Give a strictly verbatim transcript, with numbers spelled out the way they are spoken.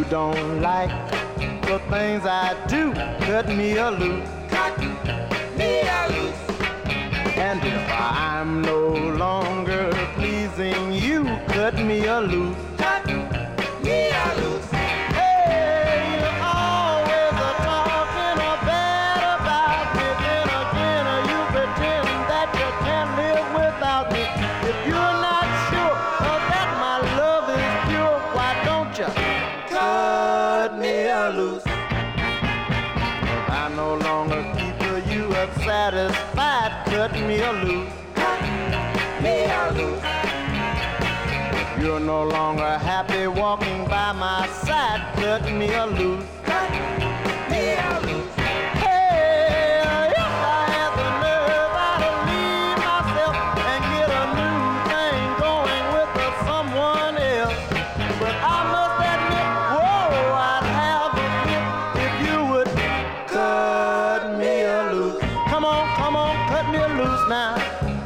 don't like the things I do, cut me a loose. Cut me a loose. And if I'm no longer pleasing you, cut me a loose. Cut me a loose. Hey, you're always a talking or bad about me. Then again, you pretend that you can't live without me. If you're not sure that my love is pure, why don't you cut me a loose? I no longer keep you up satisfied, cut me a loose. Cut me a loose. If you're no longer happy walking by my side, cut me a loose. Cut me a loose. Hey, if I had the nerve, I'd leave myself and get a new thing going with a someone else. But I must admit, whoa, I'd have a fit if you would cut me a loose. Come on, come on, cut me a loose now.